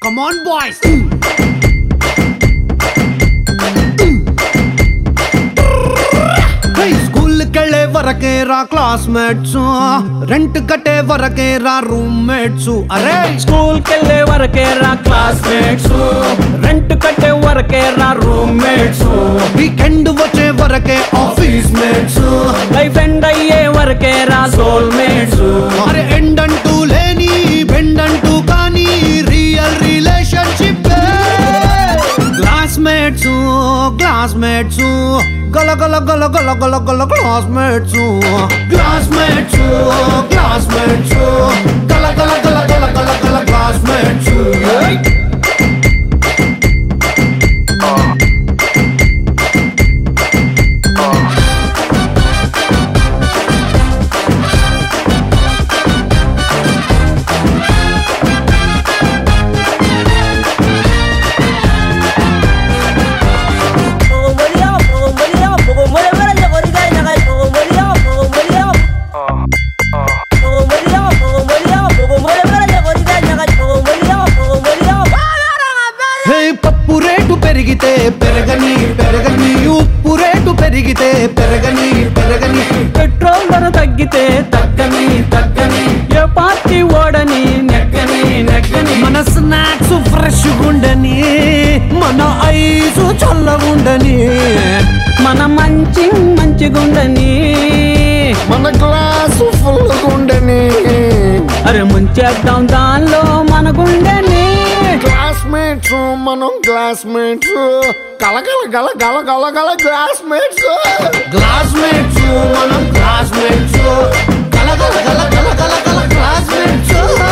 Come on, boys. School కెళ్ళే వరకే రా క్లాస్మేట్స్, రెంట్ కట్టే వరకే రా రూమ్మేట్స్. అరే స్కూల్ కెళ్ళే వరకే రా క్లాస్మేట్స్, రెంట్ కట్టే వరకే రా రూమ్మేట్స్. వీకెండ్ వచ్చే వరకే ఆఫీస్ మేట్స్, లైఫ్ ఎండ్ అయ్యే వరకే రా సోల్మేట్స్. అరే ఎండ్ అంటూ లేని బెండ్ అంటూ కానీ రియల్ రిలేషన్షిప్. క్లాస్మేట్స్ క్లాస్మేట్స్ గల గల గల గల గల గల క్లాస్మేట్స్. క్లాస్మేట్స్ క్లాస్మేట్స్ గల గల గల గల గల గల క్లాస్మేట్స్. పప్పు రేటు పెరిగితే పెరగని పెరగని, ఉప్పు రేటు పెరిగితే పెరగని పెరగని, పెట్రోల్ ధర తగ్గితే తగ్గని తగ్గని, ఏ పార్టీ ఓడని నెగ్గని నెగ్గని. మన స్నాక్స్ ఫ్రెష్ గుండని, మన ఐసు చల్లగుండని, మన మంచిగుండని, మన గ్లాసు ఫుల్ గుండని. అరే ముంచేద్దాం దానిలో మన గుండెని. క్లాస్మేట్స్ మనం క్లాస్మేట్స్, గలగల గల గల గల గల క్లాస్మేట్స్. క్లాస్మేట్స్ మనం క్లాస్మేట్స్, గలగల గల గల గల గల క్లాస్మేట్స్.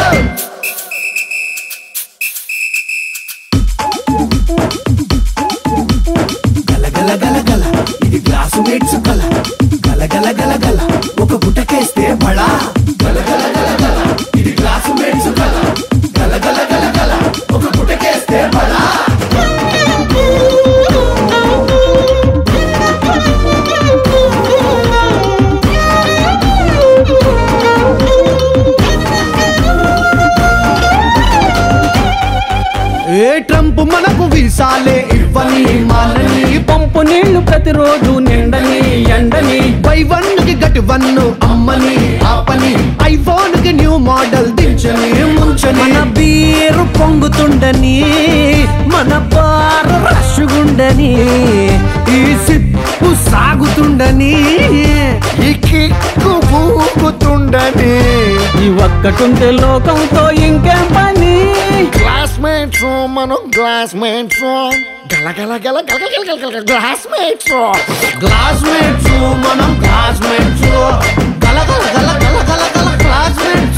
గల గల గల గల ఇది క్లాస్మేట్స్ కల, గల గల గల గల ఒక గుటకేస్తే బడా. గల గల గల గల ఇది క్లాస్మేట్స్ కల, గల గల గల గల ఒక గుటకేస్తే బడా. ఏ ట్రంప్ మనకు వీసాలే ఇవ్వని మాలని, పంపు నీళ్లు ప్రతిరోజు నిండని ఎండని, బై వన్ కి గట్ వన్ అమ్మని ఆపని, ఐఫోన్ కి న్యూ మోడల్ దించని ముంచని. మన బీరు పొంగుతుండని, మన బారు రష్-గుండని, ఈ సిప్పు సాగుతుండని, ఈ కిక్కు ఊగుతుండని. ఈ ఒక్కటుంటే లోకంతో ఇంకేం పని. క్లాస్మేట్స్ మనం క్లాస్మేట్స్, గల గల గల గల గల గల గల క్లాస్మేట్స్. క్లాస్మేట్స్ మనం క్లాస్మేట్స్, గల గల గల గల గల గల classmates.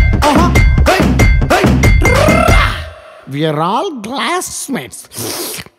We are all classmates.